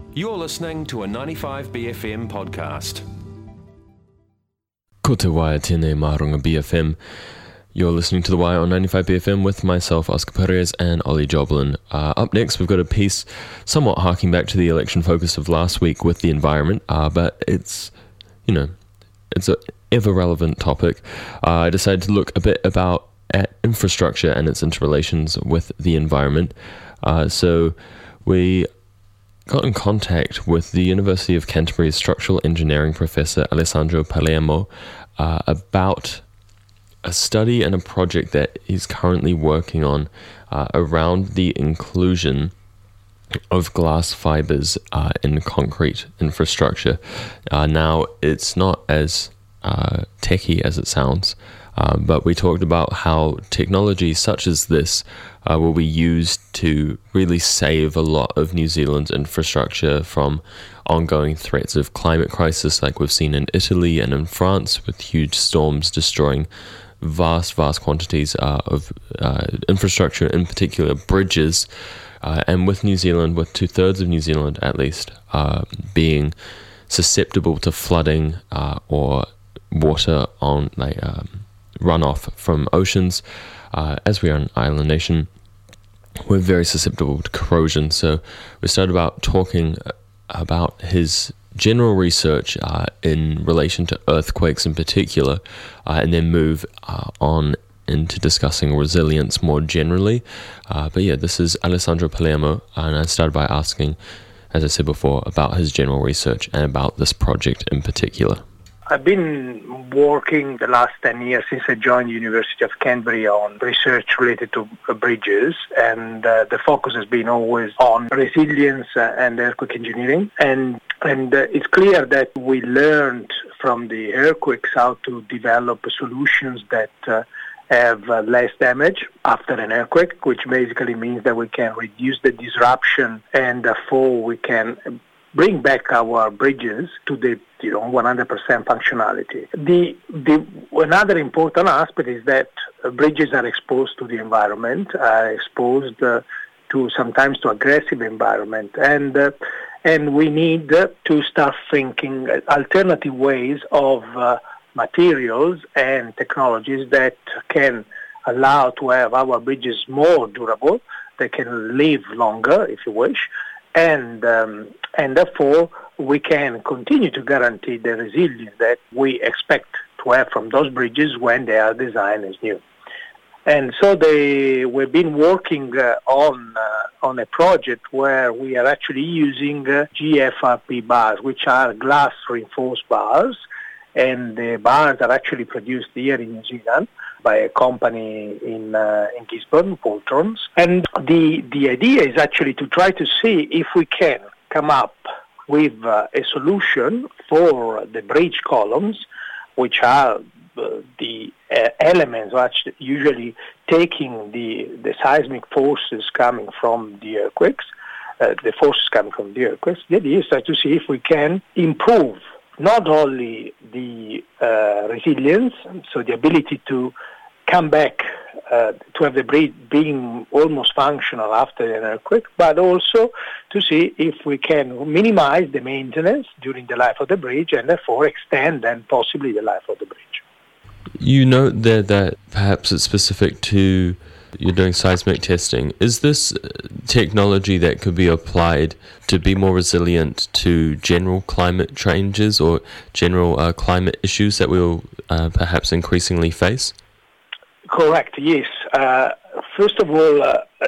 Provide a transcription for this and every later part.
You're listening to a 95BFM podcast. Ko te waia tēnei Marunga BFM. You're listening to The Wire on 95BFM with myself, Oscar Perez, and Ollie Joblin. Up next, we've got a piece somewhat harking back to the election focus of last week with the environment, but it's an ever-relevant topic. I decided to look a bit at infrastructure and its interrelations with the environment. So we got in contact with the University of Canterbury's structural engineering professor Alessandro Palermo about a study and a project that he's currently working on around the inclusion of glass fibers in concrete infrastructure. Now, it's not as techy as it sounds, but we talked about how technology such as this will be used to really save a lot of New Zealand's infrastructure from ongoing threats of climate crisis like we've seen in Italy and in France, with huge storms destroying vast quantities of infrastructure, in particular bridges, and with New Zealand, with 2/3 of New Zealand at least being susceptible to flooding or water on runoff from oceans. As we are an island nation, we're very susceptible to corrosion. So we started about talking about his general research in relation to earthquakes in particular, and then move on into discussing resilience more generally. But yeah, this is Alessandro Palermo, and I started by asking, as I said before, about his general research and about this project in particular. I've been working the last 10 years since I joined the University of Canterbury on research related to bridges, and the focus has been always on resilience and earthquake engineering. And it's clear that we learned from the earthquakes how to develop solutions that have less damage after an earthquake, which basically means that we can reduce the disruption and therefore we can bring back our bridges to the 100% functionality. Another important aspect is that bridges are exposed to the environment, are exposed sometimes to aggressive environment, and we need to start thinking alternative ways of materials and technologies that can allow to have our bridges more durable, they can live longer, if you wish, and therefore we can continue to guarantee the resilience that we expect to have from those bridges when they are designed as new. And so we've been working on a project where we are actually using GFRP bars, which are glass reinforced bars, and the bars are actually produced here in New Zealand by a company in Gisborne, Poltrons. And the idea is actually to try to see if we can come up with a solution for the bridge columns, which are the elements which usually taking the seismic forces coming from the earthquakes, the forces coming from the earthquakes. The idea is to see if we can improve not only the resilience, so the ability to come back to have the bridge being almost functional after an earthquake, but also to see if we can minimize the maintenance during the life of the bridge and therefore extend then possibly the life of the bridge. You note there that perhaps it's specific to you're doing seismic testing. Is this technology that could be applied to be more resilient to general climate changes or general climate issues that we'll perhaps increasingly face? Correct, yes. First of all,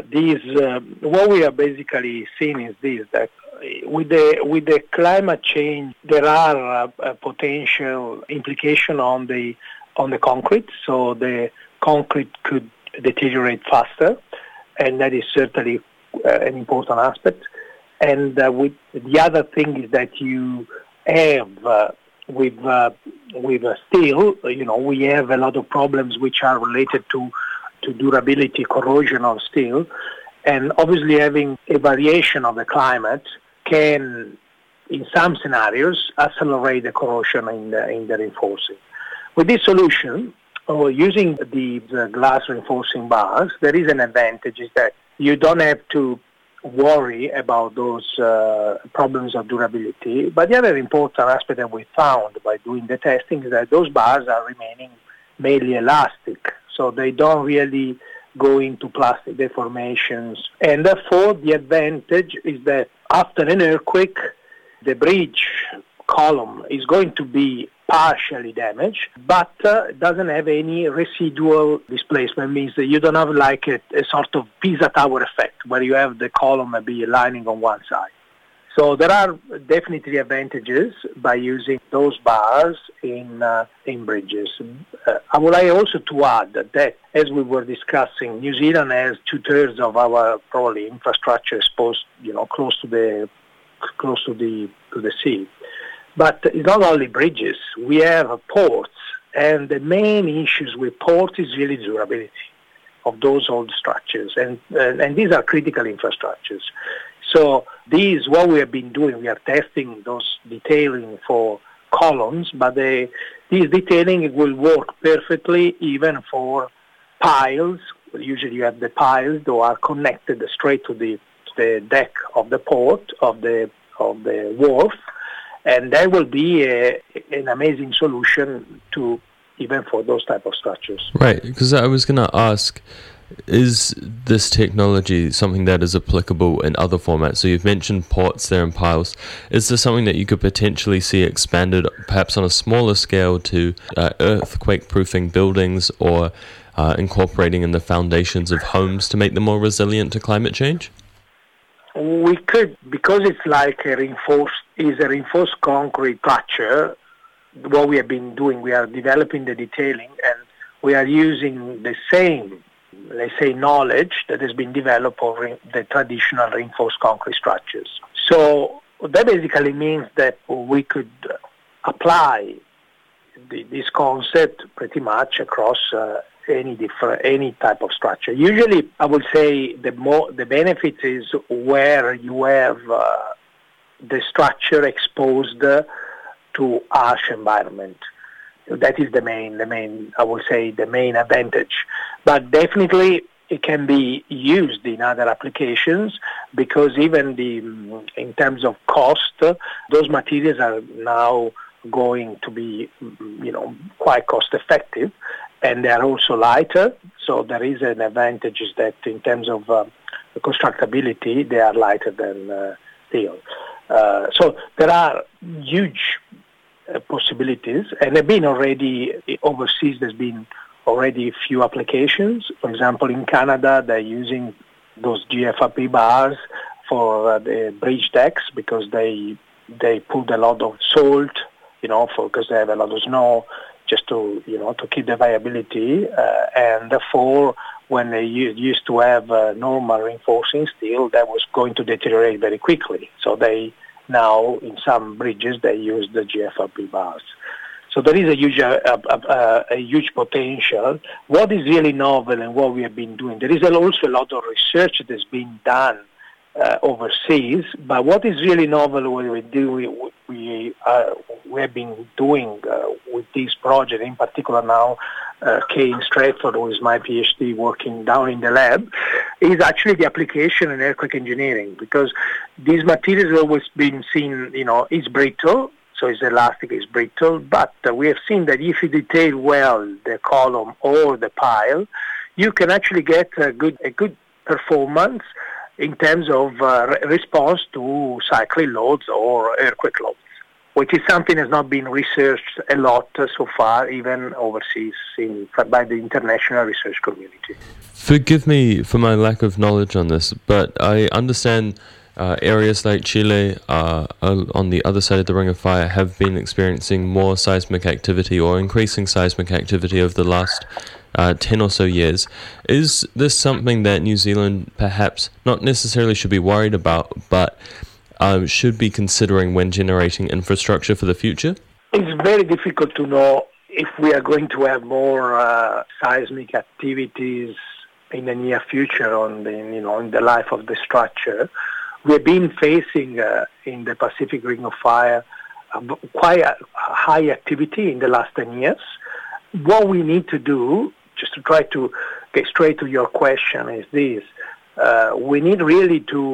what we are basically seeing is this, that with the climate change, there are potential implications on the concrete, so the concrete could deteriorate faster, and that is certainly an important aspect. And with the other thing is that you have with steel, we have a lot of problems which are related to durability, corrosion of steel, and obviously having a variation of the climate can, in some scenarios, accelerate the corrosion in the reinforcing. With this solution, or using the glass reinforcing bars, there is an advantage is that you don't have to worry about those problems of durability. But the other important aspect that we found by doing the testing is that those bars are remaining mainly elastic, so they don't really go into plastic deformations. And therefore, the advantage is that after an earthquake, the bridge column is going to be partially damaged, but doesn't have any residual displacement. Means that you don't have like a sort of Pisa Tower effect, where you have the column be lining on one side. So there are definitely advantages by using those bars in bridges. I would like also to add that, as we were discussing, New Zealand has 2/3 of our probably infrastructure exposed, close to the sea. But it's not only bridges. We have ports, and the main issues with ports is really durability of those old structures, and these are critical infrastructures. So what we have been doing, we are testing those detailing for columns, but this detailing will work perfectly even for piles. Usually you have the piles that are connected straight to the deck of the port, of the wharf, and that will be an amazing solution to even for those type of structures. Right, because I was going to ask, is this technology something that is applicable in other formats? So you've mentioned ports there and piles. Is this something that you could potentially see expanded perhaps on a smaller scale to earthquake-proofing buildings, or incorporating in the foundations of homes to make them more resilient to climate change? We could, because it's like a reinforced concrete structure. What we have been doing, we are developing the detailing, and we are using the same, let's say, knowledge that has been developed over the traditional reinforced concrete structures. So that basically means that we could apply this concept pretty much across any type of structure. Usually, I would say the benefit is where you have the structure exposed to harsh environment. That is the main advantage. But definitely it can be used in other applications, because even in terms of cost, those materials are now going to be, quite cost effective, and they are also lighter. So there is an advantage is that in terms of constructability, they are lighter than steel. So there are huge possibilities, and have been already overseas. There's been already a few applications. For example, in Canada, they're using those GFRP bars for the bridge decks, because they put a lot of salt, because they have a lot of snow, just to keep the viability, and therefore when they used to have normal reinforcing steel, that was going to deteriorate very quickly. So they now, in some bridges, they use the GFRP bars. So there is a huge potential. What is really novel and what we have been doing, there is also a lot of research that has been done overseas, but what is really novel what we have been doing with this project, in particular now, Kay in Stratford, who is my PhD working down in the lab, is actually the application in earthquake engineering, because these materials have always been seen, it's brittle, so it's elastic, it's brittle, but we have seen that if you detail well the column or the pile, you can actually get a good performance in terms of response to cyclone loads or earthquake loads, which is something that has not been researched a lot so far, even overseas by the international research community. Forgive me for my lack of knowledge on this, but I understand areas like Chile on the other side of the Ring of Fire have been experiencing more seismic activity, or increasing seismic activity, over the last 10 or so years. Is this something that New Zealand perhaps not necessarily should be worried about, but should be considering when generating infrastructure for the future? It's very difficult to know if we are going to have more seismic activities in the near future in the life of the structure. We've been facing in the Pacific Ring of Fire quite a high activity in the last 10 years. What we need to do, just to try to get straight to your question, is this. We need really to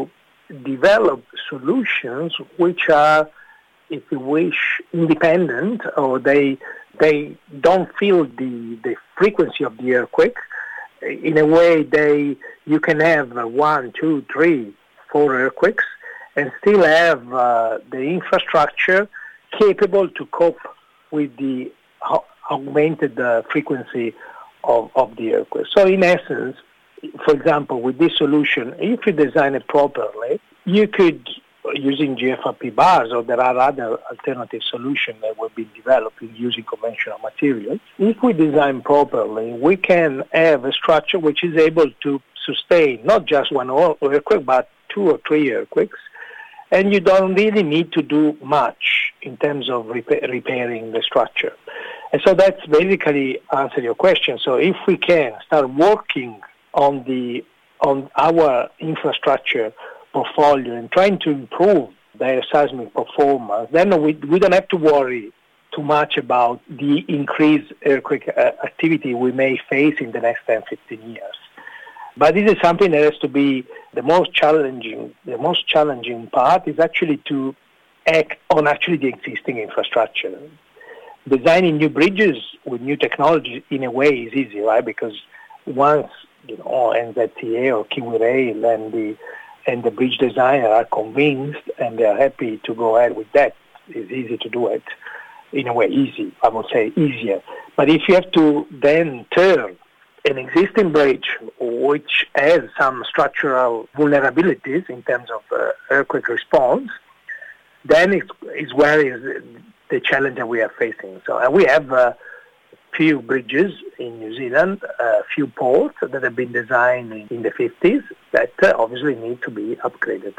develop solutions which are, if you wish, independent, or they don't feel the frequency of the earthquake. In a way, you can have 1, 2, 3, 4 earthquakes and still have the infrastructure capable to cope with the augmented frequency of the earthquake. So in essence, for example, with this solution, if you design it properly, you could, using GFRP bars, or there are other alternative solutions that will be developing using conventional materials. If we design properly, we can have a structure which is able to sustain not just one earthquake, but 2 or 3 earthquakes. And you don't really need to do much in terms of repairing the structure. And so that's basically answer your question. So if we can start working on our infrastructure portfolio and trying to improve their seismic performance, then we don't have to worry too much about the increased earthquake activity we may face in the next 10, 15 years. But this is something that has to be the most challenging part is actually to act on actually the existing infrastructure. Designing new bridges with new technology in a way is easy, right? Because once NZTA or Kiwi Rail and the bridge designer are convinced and they are happy to go ahead with that, it's easy to do it. In a way, easy, I would say easier. But if you have to then turn an existing bridge which has some structural vulnerabilities in terms of earthquake response, then it's where is the challenge that we are facing. So we have a few bridges in New Zealand, a few ports that have been designed in the 50s that obviously need to be upgraded.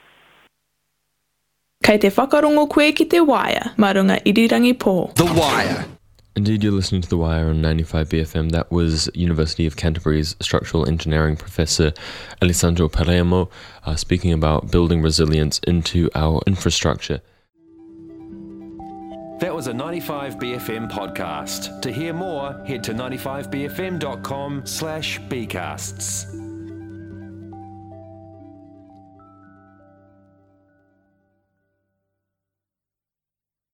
Kei te whakarongo koe ki te Wire, marunga irirangi pō. The Wire. Indeed, you're listening to The Wire on 95 BFM. That was University of Canterbury's structural engineering professor Alessandro Palermo speaking about building resilience into our infrastructure. That was a 95 BFM podcast. To hear more, head to 95bfm.com/bcasts.